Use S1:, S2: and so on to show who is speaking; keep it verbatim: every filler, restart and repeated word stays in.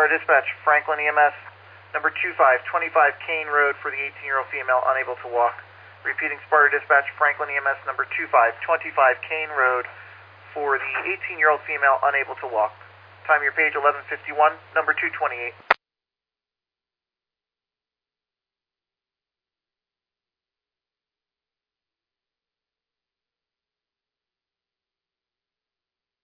S1: Sparta Dispatch, Franklin E M S, number two five two five Kane Road for the eighteen-year-old female unable to walk. Repeating Sparta Dispatch, Franklin E M S, number two five two five Kane Road for the eighteen-year-old female unable to walk. Time your page eleven fifty-one, number two twenty-eight.